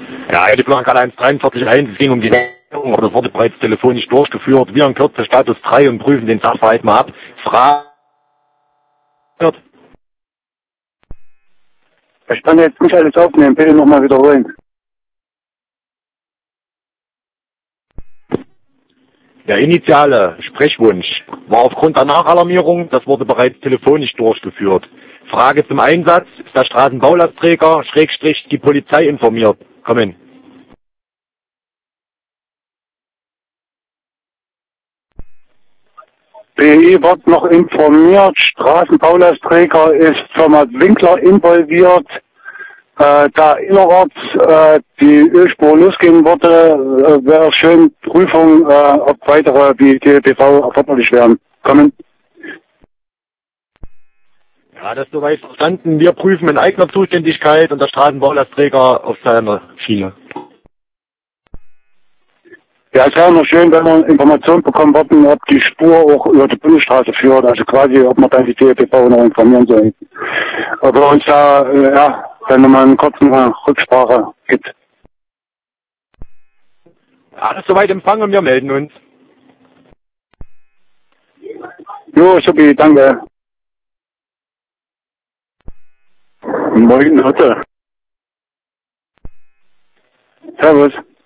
Ja, die Plan gerade 143.1, es ging um die Erklärung, aber das wurde bereits telefonisch durchgeführt. Wir in Kürze Status 3 und prüfen den Sachverhalt mal ab. Frage. Ich kann jetzt nicht alles aufnehmen, bitte nochmal wiederholen. Der initiale Sprechwunsch war aufgrund der Nachalarmierung, das wurde bereits telefonisch durchgeführt. Frage zum Einsatz, ist der Straßenbaulastträger, Schrägstrich, die Polizei informiert? Kommen. BI wird noch informiert, Straßenbaulastträger ist Firma Winkler involviert, da innerorts die Ölspur losgehen würde, wäre schön Prüfung, ob weitere wie DLTV erforderlich wären. Kommen. Ja, das ist soweit verstanden. Wir prüfen in eigener Zuständigkeit und der Straßenbaulastträger auf seiner Schiene. Ja, es wäre noch schön, wenn wir Informationen bekommen würden, ob die Spur auch über die Bundesstraße führt, also quasi, ob man dann die DLTV noch informieren soll. Aber uns da, ja, wenn nochmal eine kurze Rücksprache gibt. Ja, das ist soweit empfangen, wir melden uns. Jo, supi, danke. Moin, Lotte. Servus.